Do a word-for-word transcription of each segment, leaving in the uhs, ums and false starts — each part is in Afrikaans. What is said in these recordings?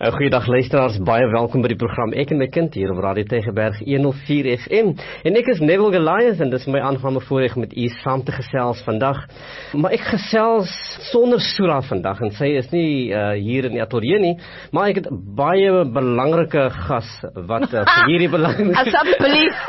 Uh, Goeiedag luisteraars, baie welkom by die program Ek en my kind hier op Radio Tygerberg honderd vier F M. En ek is Neville Goliath en dit is my aangename voorreg met u saam te gesels vandag. Maar ek gesels sonder Sura vandag en sy is nie uh, hier in die ateljee nie, maar ek het baie belangrike gas wat uh, vir hierdie belangrike Asseblief.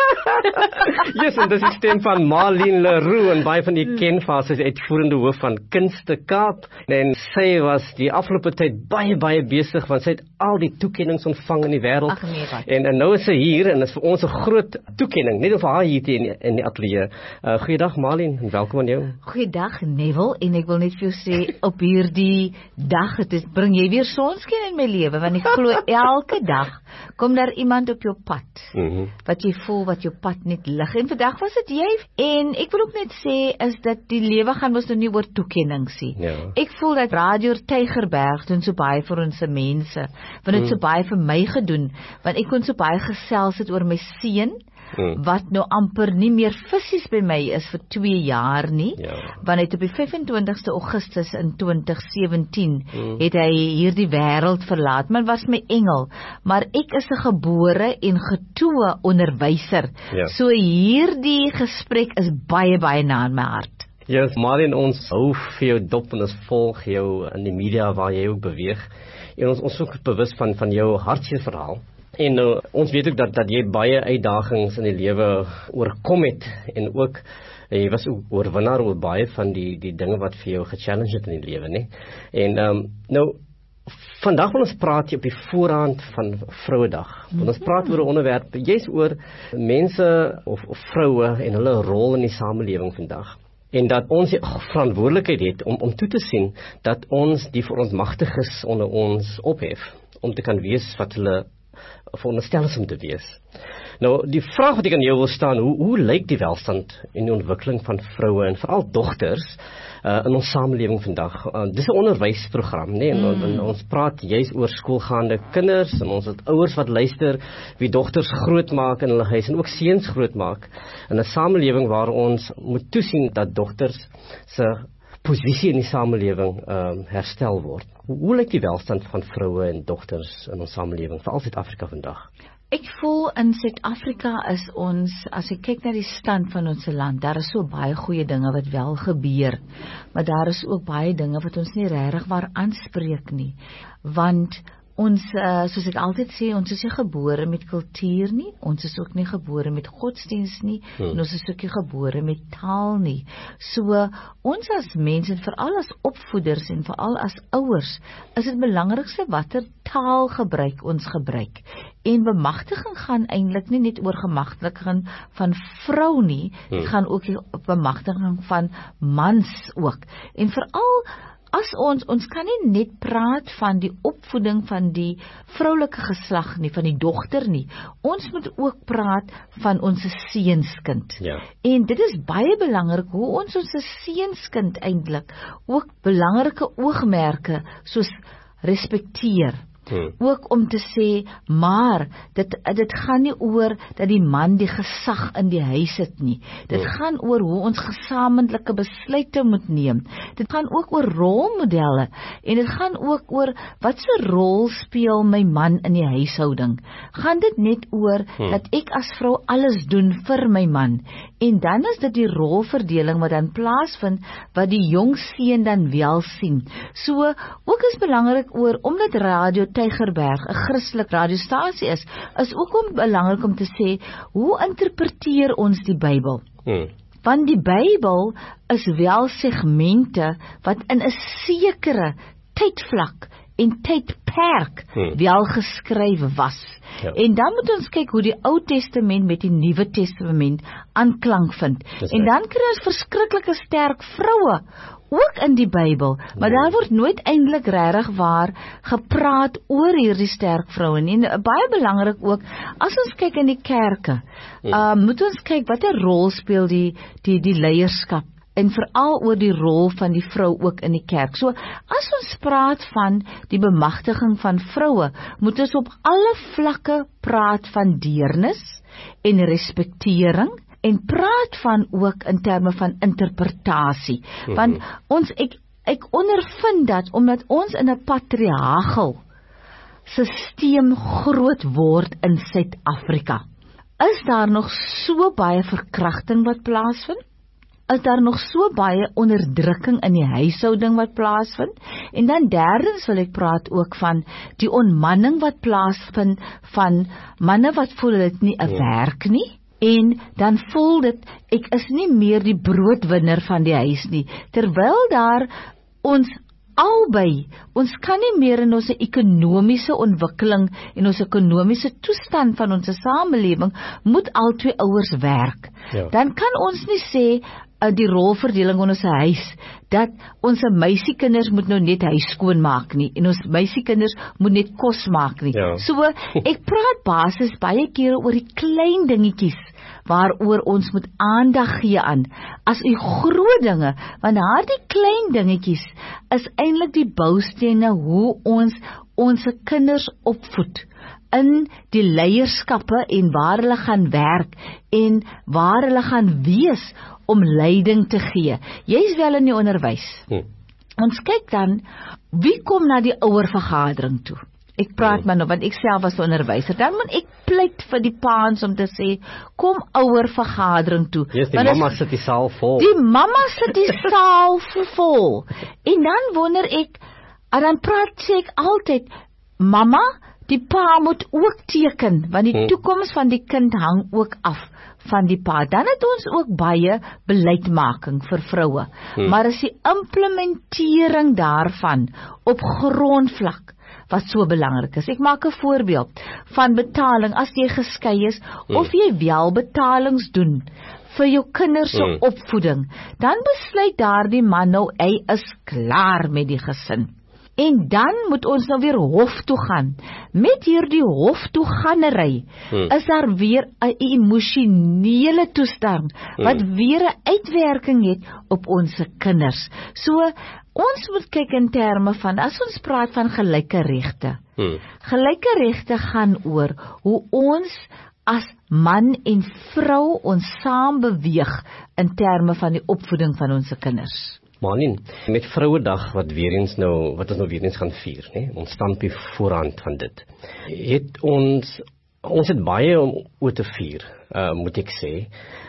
Yes, en dit is die stem van Marlene Leroux en baie van die ken vir haar, sy is uitvoerende hoof van Kunste Kaap en sy was die afgelope tyd baie baie besig want sy het al die toekennings ontvang in die wêreld. Nee, en, en nou is sy hier en is vir ons 'n groot toekenning, net vir haar hier in, in die ateljee. Uh, goeiedag Marlene en welkom aan jou. Goeiedag Neville, en ek wil net vir jou sê op hierdie dag, het is, bring jy weer sonskyn in my lewe, want ek glo elke dag kom daar iemand op jou pad, Mm-hmm. wat jy voel, wat jou pad net lig, en vandag was dit jy, en ek wil ook net sê, is dat die lewe gaan ons nou nie oor toekenning sê. Ja. Ek voel dat Radio Tygerberg doen so baie vir ons mense, want het so baie vir my gedoen, want ek kon so baie gesels het oor my seun, Hmm. wat nou amper nie meer fisies by my is vir twee jaar nie, Ja. want het op die vyf-en-twintigste Augustus in twintig sewentien Hmm. het hy hierdie wêreld verlaat, maar was my engel, maar ek is 'n gebore en getoe onderwyser, Ja. so hierdie gesprek is baie baie na in my hart. Ja, Marlene, ons hou vir jou dop en ons volg jou in die media waar jy ook beweeg. En ons ons ook bewus van van jou hartseer verhaal. En uh, ons weet ook dat dat jy baie uitdagings in die lewe oorkom het en ook jy was ook oorwinnaar oor baie van die die dinge wat vir jou gechallenge het in die lewe, né? En um, nou vandag wil ons praat op die voorhand van Vrouedag. Want ons praat oor 'n onderwerp, jy's oor mense of, of vroue en hulle rol in die samelewing vandag. En dat ons die verantwoordelikheid het om, om toe te sien dat ons die verontmagtiges onder ons ophef, om te kan wees wat hulle veronderstel is om te wees. Nou, die vraag wat ek aan jou wil staan, hoe, hoe lyk die welstand en die ontwikkeling van vroue en veral dogters uh, in ons samelewing vandag? Uh, dis 'n onderwysprogram, né? En, mm. en ons praat juis oor skoolgaande kinders en ons het ouers wat luister wie dogters grootmaak in hulle huis en ook seuns grootmaak in 'n samelewing waar ons moet toesien dat dogters se posisie in die samelewing um, herstel word. Hoe, hoe lyk die welstand van vroue en dogters in ons samelewing, veral Suid-Afrika vandag? Ek voel in Suid-Afrika is ons, as ek kyk na die stand van ons land, daar is so baie goeie dinge wat wel gebeur, maar daar is ook baie dinge wat ons nie regtig waar aanspreek nie, want ons, uh, soos ek altyd sê, ons is nie gebore met kultuur nie, ons is ook nie gebore met godsdienst nie, hmm. en ons is ook nie gebore met taal nie. So, ons as mense, en veral as opvoeders, en veral as ouers, is het belangrikste watter taal gebruik ons gebruik. En bemagtiging gaan eintlik nie net oor gemagtiging van vrou nie, hmm. het gaan ook bemagtiging van mans ook. En veral as ons, ons kan nie net praat van die opvoeding van die vroulike geslag nie, van die dogter nie. Ons moet ook praat van ons seunskind. Ja. En dit is baie belangrik hoe ons ons seunskind eintlik ook belangrike oogmerke soos respekteer. Hmm. Ook om te sê, maar dit, dit gaan nie oor dat die man die gesag in die huis het nie. Dit hmm. gaan oor hoe ons gesamentlike besluite moet neem. Dit gaan ook oor rolmodelle en dit gaan ook oor wat se rol speel my man in die huishouding. Gaan dit net oor hmm. dat ek as vrou alles doen vir my man. En dan is dit die rolverdeling wat dan plaasvind wat die jong seun dan wel sien. So ook is belangrik oor omdat Radio Tygerberg 'n Christelik radiostasie is, is ook om belangrik om te sê, hoe interpreteer ons die Bybel? Hmm. Want die Bybel is wel segmente wat in 'n sekere tydvlak en tydperk hmm. wel geskryf was. Ja. En dan moet ons kyk hoe die Ou Testament met die Nuwe Testament aanklank vind. En dan kry ons verskriklike sterk vroue ook in die Bybel, maar daar word nooit eintlik regtig waar gepraat oor hierdie sterk vroue nie. En baie belangrik ook, as ons kyk in die kerke, uh, moet ons kyk watter rol speel die die die leierskap en veral oor die rol van die vrou ook in die kerk. So, as ons praat van die bemagtiging van vroue, moet ons op alle vlakke praat van deernis en respektering, en praat van ook in terme van interpretasie. Mm-hmm. Want ons, ek, ek ondervind dat, omdat ons in 'n patriarchal stelsel groot word in Suid-Afrika, is daar nog so baie verkrachting wat plaasvind? Is daar nog so baie onderdrukking in die huishouding wat plaasvind? En dan derdens wil ek praat ook van die onmanning wat plaasvind van manne wat voel dit nie 'n werk nie, en dan voel dit, ek is nie meer die broodwinner van die huis nie, terwyl daar ons albei, ons kan nie meer in ons ekonomiese ontwikkeling en ons ekonomiese toestand van ons samelewing, moet al twee ouers werk. Ja. Dan kan ons nie sê, uh, die rolverdeling in ons huis, dat ons meisiekinders moet nou net huis skoon maak nie, en ons meisiekinders moet net kos maak nie. Ja. So, ek praat basis baie kere oor die klein dingetjies, waaroor ons moet aandag gee aan, as die groot dinge, want daar die klein dingetjies, is eintlik die boustene hoe ons ons kinders opvoed, in die leierskappe en waar hulle gaan werk, en waar hulle gaan wees, om leiding te gee. Jy is wel in die onderwys. Hmm. Ons kyk dan, wie kom na die ouervergadering toe? Ek praat hmm. maar nou, want ek self was onderwyser, dan moet ek pleit vir die paans om te sê, kom ouervergadering toe. Yes, die mamma sit die saal vol. Die mamma sit die saal vol. En dan wonder ek, en dan praat sê ek altyd, mamma, die pa moet ook teken, want die hmm. toekoms van die kind hang ook af van die pa. Dan het ons ook baie beleidmaking vir vroue, hmm. maar is die implementering daarvan op grondvlak wat so belangrik is. Ek maak 'n voorbeeld van betaling, as jy geskei is, hmm. of jy wel betalings doen vir jou kinders se hmm. opvoeding, dan besluit daardie man nou, hy is klaar met die gesin. En dan moet ons nou weer hof toe gaan. Met hierdie hof toe ganery, hmm. is daar weer 'n emosionele toestand, wat hmm. weer 'n uitwerking het op ons kinders. So, ons moet kyk in terme van, as ons praat van gelyke regte, hmm. gelyke regte gaan oor, hoe ons as man en vrou ons saam beweeg, in terme van die opvoeding van ons kinders. Malien, met Vrouedag wat weer eens nou, wat ons nou weer eens gaan vier, nee? Ons stampie voorhand van dit, het ons, ons het baie om oor te vier, uh, moet ek sê.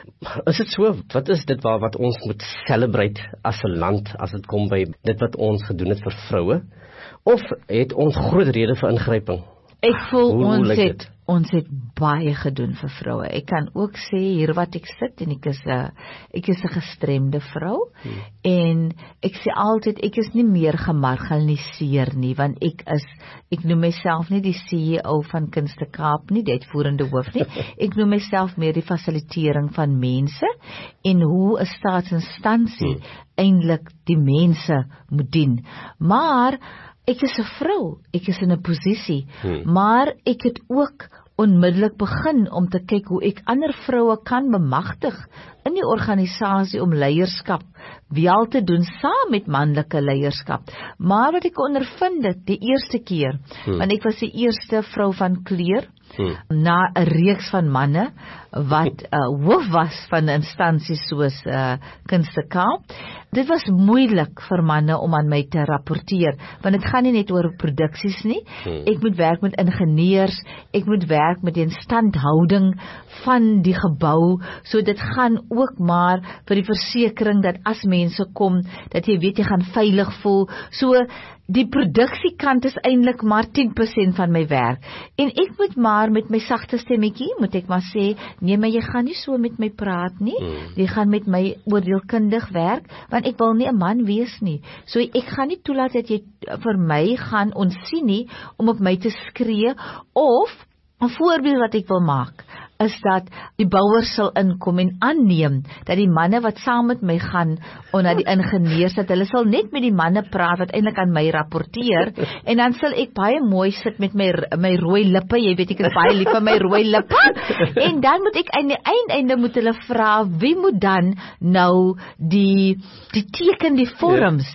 Is dit so, wat is dit waar wat ons moet celebrate as 'n land, as dit kom by dit wat ons gedoen het vir vroue, of het ons groot rede vir ingryping? Ek voel Hoe, ons hoe het, ons het baie gedoen vir vroue. Ek kan ook sê, hier wat ek sit, en ek is 'n ek is 'n gestremde vrou, hmm. en ek sê altyd, ek is nie meer gemarginaliseer nie, want ek is, ek noem myself nie die C E O van Kunste Kaap nie, die uitvoerende hoof nie, ek noem myself meer die fasilitering van mense, en hoe 'n staatsinstansie hmm. eintlik die mense moet dien. Maar ek is 'n vrou, ek is in 'n posisie, hmm. maar ek het ook onmiddellik begin om te kyk hoe ek ander vroue kan bemagtig in die organisasie om leierskap wel te doen saam met manlike leierskap. Maar wat ek ondervind het die eerste keer, hmm. want ek was die eerste vrou van kleur, hmm. na 'n reeks van manne wat uh, hoof was van instansies soos uh, Kunste Kaap. Dit was moeilik vir manne om aan my te rapporteer, want dit gaan nie net oor produksies nie. Hmm. Ek moet werk met ingenieurs, ek moet werk met die instandhouding van die gebou, so dit gaan ook maar vir die versekering dat as mense kom, dat jy weet jy gaan veilig voel. So die produksiekant is eintlik maar tien persent van my werk. En ek moet maar met my sagte stemmetjie, moet ek maar sê, nee, maar jy gaan nie so met my praat nie. Hmm. Jy gaan met my oordeelkundig werk, want ek wil nie 'n man wees nie. So ek gaan nie toelaat dat jy vir my gaan ontsien nie, om op my te skree, of 'n voorbeeld wat ek wil maak, is dat die bouers sal inkom en aanneem, dat die manne wat saam met my gaan, of na die ingenieurs, dat hulle sal net met die manne praat, wat eintlik aan my rapporteer, en dan sal ek baie mooi sit met my, my rooi lippe, jy weet ek is baie lief van my rooi lippe, en dan moet ek aan die einde moet hulle vra, wie moet dan nou die, die teken, die vorms,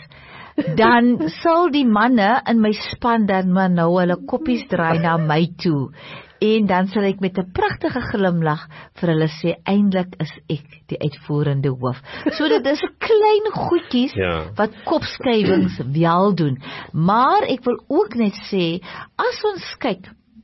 dan sal die manne in my span dan maar nou hulle koppies draai na my toe. En dan sal ek met 'n pragtige glimlag vir hulle sê, eintlik is ek die uitvoerende hoof. So dit is klein goedjies ja. wat kopskuiwings wel doen. Maar ek wil ook net sê, as ons kyk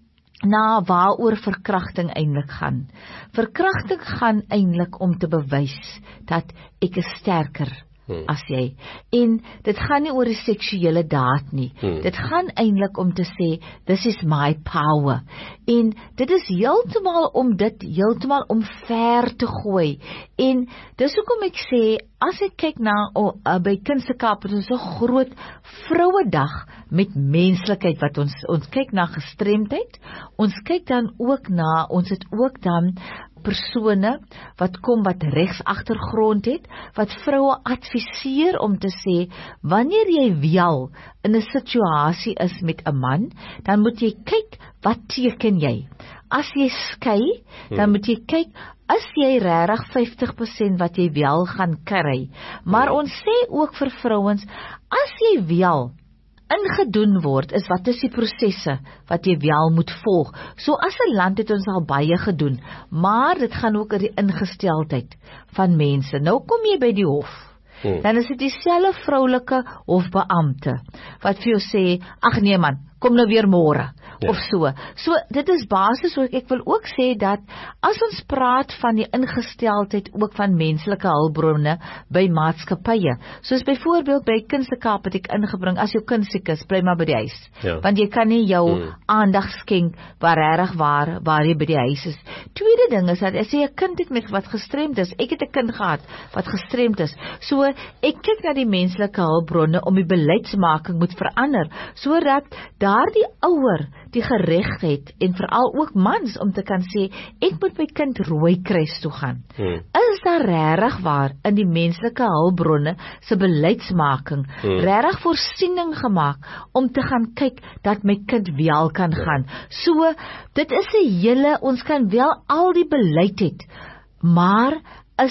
na waaroor verkrachting eintlik gaan. Verkrachting gaan eintlik om te bewys dat ek is sterker Hmm. as jy. En dit gaan nie oor die seksuele daad nie. Hmm. Dit gaan eintlik om te sê, this is my power. En dit is heeltemal om dit heeltemal omver te gooi. En dis hoekom ek sê, as ek kyk na oh, uh, by Kunstekaap, het ons 'n groot Vrouedag met menslikheid wat ons ons kyk na gestremdheid. Ons kyk dan ook na, ons het ook dan persone wat kom wat regsagtergrond het, wat vroue adviseer om te sê, wanneer jy wel in 'n situasie is met 'n man, dan moet jy kyk, wat teken jy? As jy skei, dan hmm. moet jy kyk, is jy regtig vyftig persent wat jy wel gaan kry? Maar hmm. ons sê ook vir vrouens, as jy wel ingedoen word, is wat is die prosesse wat jy wel moet volg. So as 'n land het ons al baie gedoen, maar dit gaan ook oor die ingesteldheid van mense. Nou kom jy by die hof, hmm. dan is dit dieselfde vroulike hofbeampte, wat vir jou sê, ag nee man, kom nou weer môre, ja. of so. So dit is basis, ook ek wil ook sê dat, as ons praat van die ingesteldheid ook van menslike hulpbronne by maatskappye, soos byvoorbeeld by Kunstekaap het ek ingebring, as jou kind siek is, bly maar by die huis, ja. want jy kan nie jou hmm. aandag skenk, waar regtig waar, waar jy by die huis is. Tweede ding is, dat as jy 'n kind het met wat gestremd is, ek het 'n kind gehad, wat gestremd is, so ek kyk na die menslike hulpbronne, om die beleidsmaking moet verander, so dat daar die ouer die gereg het, en veral ook mans, om te kan sê, ek moet my kind Rooikruis toe gaan. Hmm. Is daar regtig waar in die menslike hulpbronne se beleidsmaking hmm. regtig voorsiening gemaak om te gaan kyk dat my kind wel kan ja. gaan? So dit is 'n hele, ons kan wel al die beleid het, maar is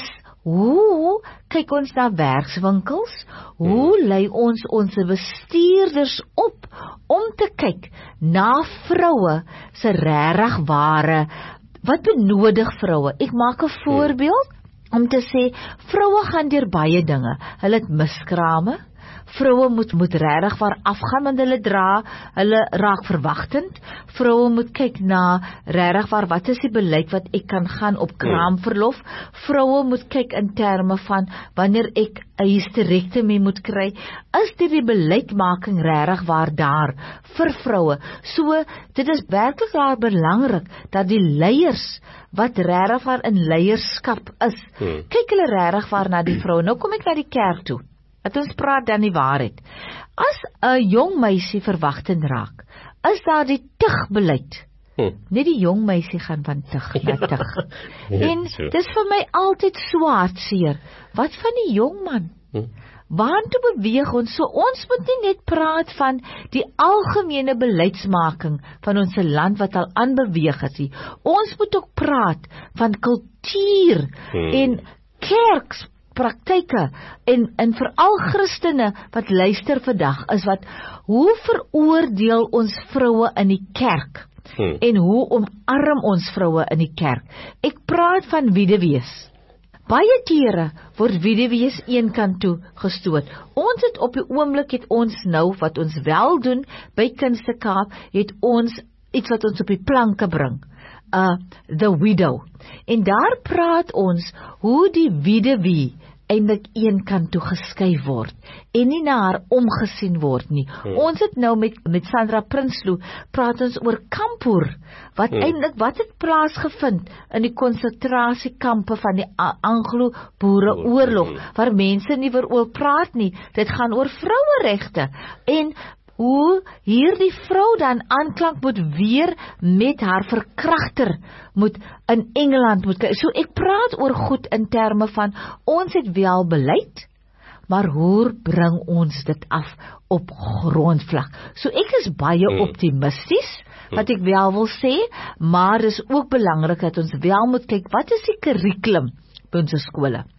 hoe kyk ons na werkswinkels? Hoe hmm. lei ons ons bestuurders op om te kyk na vroue se regtig ware, wat benodig vroue? Ek maak 'n voorbeeld hmm. om te sê, vroue gaan deur baie dinge. Hulle het miskrame. Vroue moet moet regtig waar afgaan met hulle dra, hulle raak verwagtend. Vroue moet kyk na regtig waar, wat is die beleid wat ek kan gaan op kraamverlof. Vroue moet kyk in terme van wanneer ek 'n hysterektomie moet kry, is dit die beleidmaking regtig waar daar vir vroue. So dit is werklik daar belangrik dat die leiers wat regtig waar in leierskap is, hmm. kyk hulle regtig waar na die vroue. Nou kom ek na die kerk toe. Dat ons praat dan die waarheid. As 'n jong meisie verwagtend raak, is daar die tugbeleid. Hm. Net die jong meisie gaan van tug na tug. En so. Dis vir my altyd so hartseer. Wat van die jong man? Hm. Waartoe beweeg ons? So ons moet nie net praat van die algemene beleidsmaking van ons land wat al aanbeweeg het nie. Ons moet ook praat van kultuur hm. en kerks praktyke en en veral Christene wat luister vandag is wat, hoe veroordeel ons vroue in die kerk hmm. en hoe omarm ons vroue in die kerk? Ek praat van weduwees. Baie kere word weduwees een kant toe gestoot. Ons het op die oomblik het ons nou wat ons wel doen by Kunstekaap, het ons iets wat ons op die planke bring. Uh, the widow. En daar praat ons hoe die weduwee eintlik een kant toe geskuif word en nie na haar omgesien word nie. Hmm. Ons het nou met met Sandra Prinsloo praat ons oor Kampoer, wat hmm. eintlik wat het plaasgevind in die konsentrasiekampe van die Anglo-Boereoorlog, hmm. waar mense nie oor praat nie. Dit gaan oor vroueregte en hoe hierdie vrou dan aanklank moet weer met haar verkragter moet in Engeland moet kyk. So ek praat oor goed in terme van ons het wel beleid, maar hoe bring ons dit af op grondvlak? So ek is baie hmm. optimisties wat ek wel wil sê, maar dis ook belangrik dat ons wel moet kyk wat is die kurrikulum by ons skole.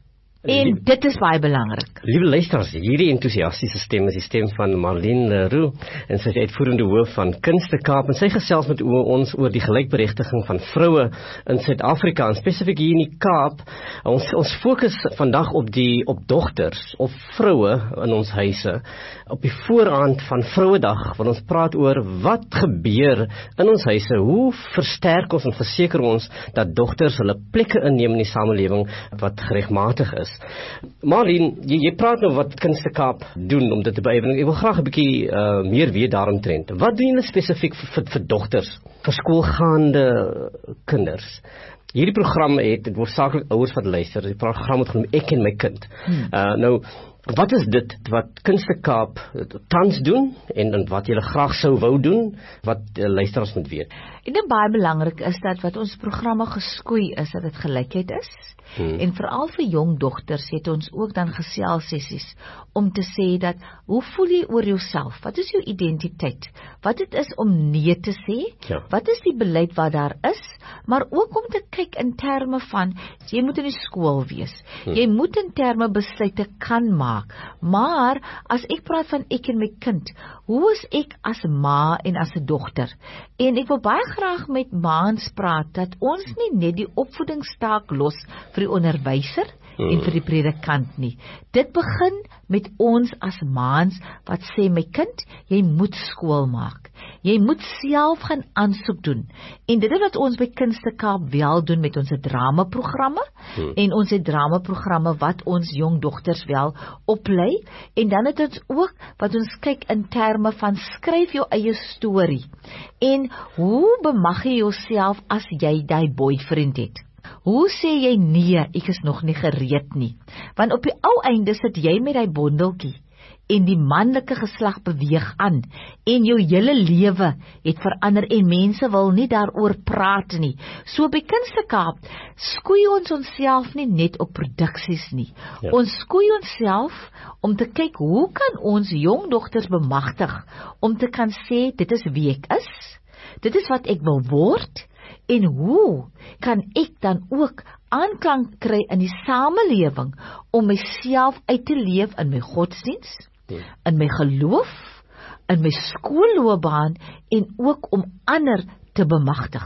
En dit is baie belangrik. Liewe luisteraars, hierdie entoesiastiese stem is die stem van Marlene Leroux en sy is uitvoerende hoof van Kunste Kaap en sy gesels met ons oor die gelijkberechtiging van vroue in Suid-Afrika en spesifiek hier in die Kaap. Ons ons fokus vandag op die op dogters of vroue in ons huise op die vooraand van Vrouedag, want ons praat oor wat gebeur in ons huise, hoe versterk ons en verseker ons dat dogters hulle plekke inneem in die samelewing wat geregmatig is. Marlene, jy, jy praat nou wat Kunste Kaap doen om dit te beïnvloed. Ek wil graag 'n bietjie uh, meer weet daaromtrent. Wat doen julle spesifiek vir, vir, vir dogters, vir skoolgaande kinders? Hierdie program het, dit word saaklik ouers wat luister, die program het genoem Ek en my kind. Hmm. Uh, nou, wat is dit wat Kunste Kaap tans doen en, en wat julle graag sou wou doen, wat uh, luisteraars moet weet? En dit baie belangrik is dat wat ons programme geskoei is, dat dit gelykheid is. Hmm. En veral vir jong dogters het ons ook dan geselsessies om te sê dat, hoe voel jy oor jouself? Wat is jou identiteit? Wat dit is om nee te sê? Ja. Wat is die beleid wat daar is? Maar ook om te kyk in terme van, jy moet in die skool wees. Hmm. Jy moet in terme besluite kan maak. Maar, as ek praat van ek en my kind, hoe is ek as ma en as 'n dogter? En ek wil baie graag met maans praat, dat ons nie net die opvoedingstaak los vir die onderwyser hmm. en vir die predikant nie. Dit begin met ons as maans wat sê, my kind, jy moet skool maak. Jy moet self gaan aansoek doen. En dit is wat ons by Kunste Kaap wel doen met ons dramaprogramme hmm. en ons dramaprogramme wat ons jong dogters wel oplei. En dan het ons ook wat ons kyk in terme van skryf jou eie storie. En hoe bemag jy jouself as jy daai boyfriend het? Hoe sê jy nee, ek is nog nie gereed nie? Want op die ou einde sit jy met daai bondeltjie en die manlike geslag beweeg aan en jou hele lewe het verander en mense wil nie daaroor praat nie. So by Kunste Kaap skoei ons onsself nie net op produksies nie. Ja. Ons skoei onsself om te kyk hoe kan ons jong dogters bemagtig om te kan sê dit is wie ek is, dit is wat ek wil word. En hoe kan ek dan ook aanklank kry in die samelewing om myself uit te leef in my godsdiens, ja. in my geloof, in my skoolloopbaan en ook om ander te bemagtig.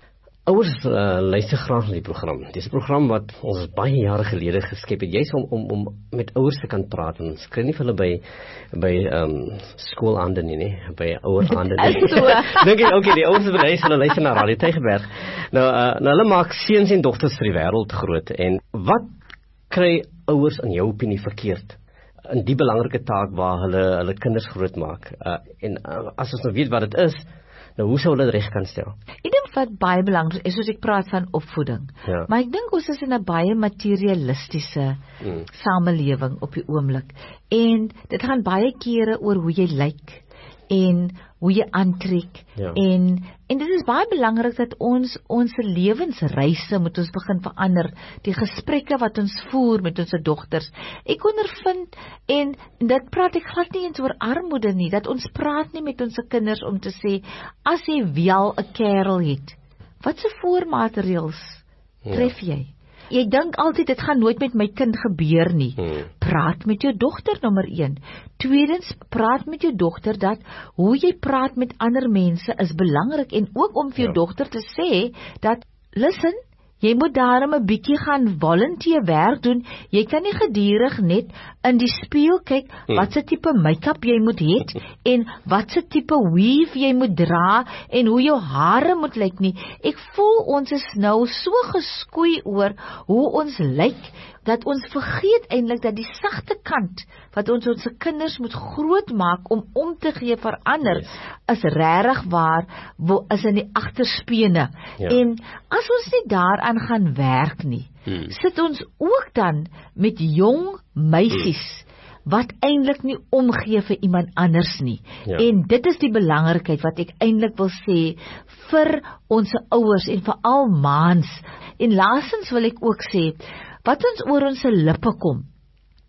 Ouers uh, luister graag na die program. Dit is 'n program wat ons baie jare gelede geskep het, juist om, om, om met ouers te kan praat. En ons kry nie vir hulle by, by um, skoolaande nie, nie, by oueraande nie. Dink ek, okay, die ouers wat hulle, hulle luister na Radio Tygerberg. Nou, uh, nou, hulle maak seuns en dogters vir die wêreld groot. En wat kry ouers in jou opinie verkeerd in die belangrike taak waar hulle hulle kinders groot maak? Uh, en uh, as ons nou weet wat dit is, nou hoe sou hulle dit reg kan stel? Ek dink wat baie belangrik is, soos ek praat van opvoeding. Ja. Maar ek dink ons is in 'n baie materialistiese hmm. samelewing op die oomblik. En dit gaan baie kere oor hoe jy lyk en hoe jy aantrek. Ja. En en dit is baie belangrik dat ons ons lewensreise moet ons begin verander. Die gesprekke wat ons voer met ons dogters. Ek ondervind en dit praat ek glad nie eens oor armoede nie, dat ons praat nie met ons kinders om te sê as jy wel 'n kerel het, wat se voormaatreëls ja. tref jy? Jy dink altyd dit gaan nooit met my kind gebeur nie. Hmm. Praat met jou dogter nommer een. Tweedens, praat met jou dogter dat hoe jy praat met ander mense is belangrik en ook om vir jou ja. dogter te sê dat listen, jy moet daarom 'n bietjie gaan volunteer werk doen. Jy kan nie gedurig net in die spieël kyk hmm. wat se tipe make-up jy moet hê en wat se tipe weave jy moet dra en hoe jou hare moet lyk nie. Ek voel ons is nou so geskoei oor hoe ons lyk dat ons vergeet eintlik dat die sagte kant wat ons ons kinders moet groot maak om om te gee vir ander yes. is regtig waar is in die agterspene. Ja. En as ons nie daaraan gaan werk nie, hmm. sit ons ook dan met jong meisies hmm. wat eintlik nie omgee vir iemand anders nie. Ja. En dit is die belangrikheid wat ek eintlik wil sê vir ons ouers en vir al maans. En laastens wil ek ook sê wat ons oor ons lippe kom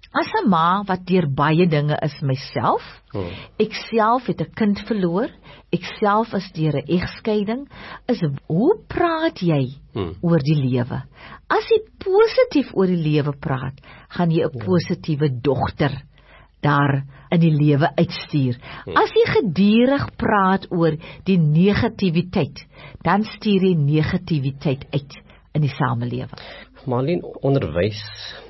As 'n ma wat deur baie dinge is myself, Hmm. ek self het 'n kind verloor, ek self is deur 'n egskeiding, is hoe praat jy Hmm. oor die lewe? As jy positief oor die lewe praat, gaan jy 'n positiewe dogter daar in die lewe uitstuur. Hmm. As jy gedurig praat oor die negativiteit, dan stuur jy negativiteit uit in die samelewing. Marlene, onderwys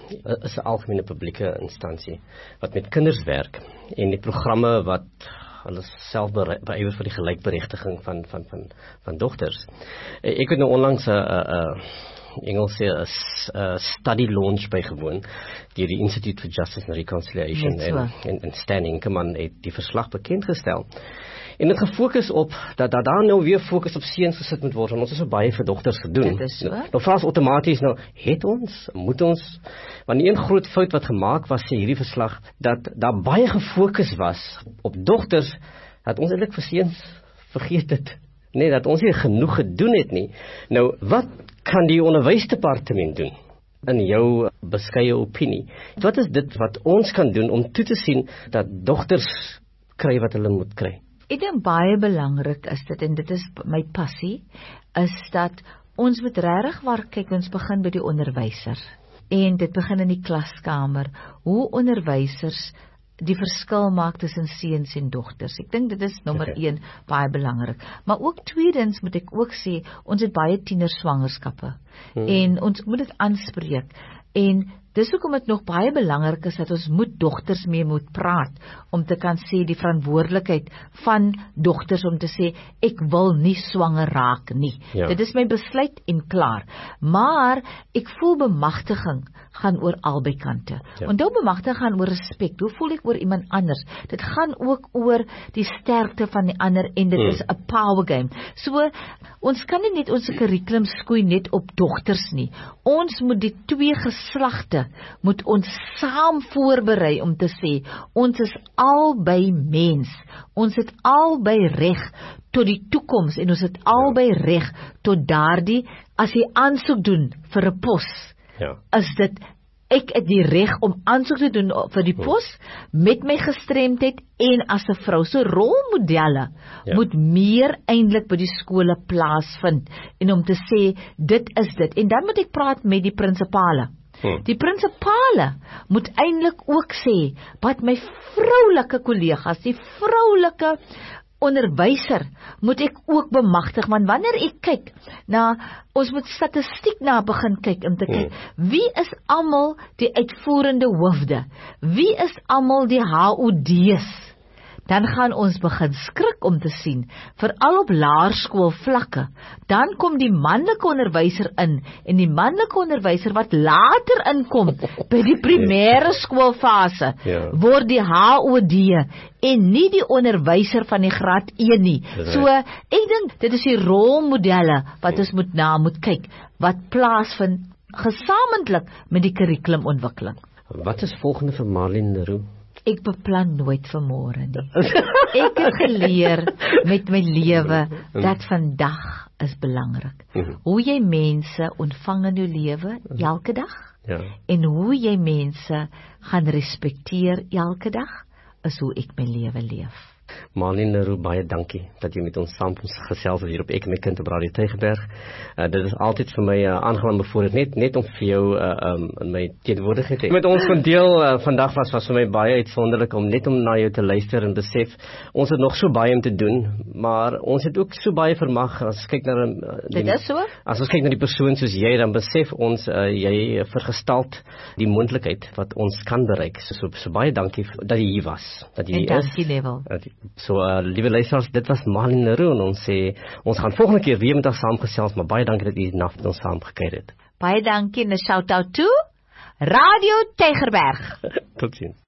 is 'n algemene publieke instansie wat met kinders werk en die programme wat hulle self beywer vir die gelykberechtiging van van van van dogters. Ek het nou onlangs 'n 'n Engels sê 'n study launch bygewoon deur die Institute for Justice and Reconciliation en, en en Stan Inkeman het die verslag bekendgestel. En dit gefokus op dat dat daar nou weer fokus op seuns gesit moet word, en ons is so baie vir dogters gedoen. Dit is so. Nou, nou vra ons outomaties nou, het ons, moet ons, want een groot fout wat gemaak was sê hierdie verslag, dat daar baie gefokus was op dogters, dat ons eintlik vir seuns vergeet het. Nee, dat ons nie genoeg gedoen het nie. Nou, wat kan die onderwysdepartement doen? In jou beskeie opinie. Wat is dit wat ons kan doen om toe te sien dat dogters kry wat hulle moet kry? Ek dink baie belangrik is dit, en dit is my passie, is dat ons moet regtig waar kyk, ons begin by die onderwyser. En dit begin in die klaskamer. Hoe onderwysers die verskil maak tussen seuns en dogters. Ek dink dit is nommer Okay. een baie belangrik. Maar ook tweedens moet ek ook sê, ons het baie tienerswangerskappe. Hmm. En ons moet dit aanspreek. En dis hoekom dit nog baie belangrik is dat ons moet dogters mee moet praat, om te kan sê die verantwoordelikheid van dogters om te sê, ek wil nie swanger raak nie. Ja. Dit is my besluit en klaar. Maar ek voel bemagtiging gaan oor albei kante. Ja. Onthou, bemagtiging gaan oor respek. Hoe voel ek oor iemand anders? Dit gaan ook oor die sterkte van die ander, en dit Hmm. is 'n power game. So, ons kan nie net ons kurrikulum skoei net op dogters nie. Ons moet die twee geslagte moet ons saam voorberei om te sê, ons is albei mens. Ons het albei reg tot die toekoms, en ons het albei reg tot daardie, as jy aansoek doen vir 'n pos, Ja. is dit, ek het die reg om aansoek te doen vir die pos, met my gestremdheid en as 'n vrou. So rolmodelle Ja. moet meer eintlik by die skole plaasvind, en om te sê, dit is dit. En dan moet ek praat met die prinsipale. Hmm. Die prinsipale moet eintlik ook sê, wat my vroulike kollegas, die vroulike onderwyser, moet ek ook bemagtig, want wanneer ek kyk na, ons moet statistiek na begin kyk, om te kyk, wie is almal die uitvoerende hoofde, wie is almal die H O D's, dan gaan ons begin skrik om te sien, veral op laerskoolvlakke, dan kom die manlike onderwyser in, en die manlike onderwyser wat later inkom, by die primêre skoolfase, Ja. word die H O D, en nie die onderwyser van die graad een nie. Right. So, ek dink, dit is die rolmodelle, wat ons moet na moet kyk, wat plaasvind, gesamentlik met die kurrikulumontwikkeling. Wat is volgende vir Marlene Leroux? Ek beplan nooit vir môre nie. Ek het geleer met my lewe dat vandag is belangrik. Mhm. Hoe jy mense ontvang in jou lewe elke dag, Ja. en hoe jy mense gaan respekteer elke dag, is hoe ek my lewe leef. Marlene Leroux, baie dankie dat jy met ons saam gesels het hier op Ek en my kind op Radio Tygerberg. Uh, dit is altyd vir my 'n uh, aangename voorreg net net om vir jou uh, um, in my teenwoordigheid te hê. Met ons kon deel uh, vandag was was vir my baie uitsonderlik om net om na jou te luister en besef ons het nog so baie om te doen, maar ons het ook so baie vermag. As ons kyk na uh, die, Dit is so. As ons kyk na die persoon soos jy, dan besef ons uh, jy vergestalt die moontlikheid wat ons kan bereik. So, so, so baie dankie dat jy hier was, dat jy En hier dankie, is. Neville. Uh, So, uh, liewe luisteraars, dit was Marlene Leroux, en ons sê, ons gaan volgende keer weer met ons saamgesels, maar baie dankie dat u na met ons saamgekyk het. Baie dankie en 'n shout-out toe Radio Tygerberg. Tot ziens.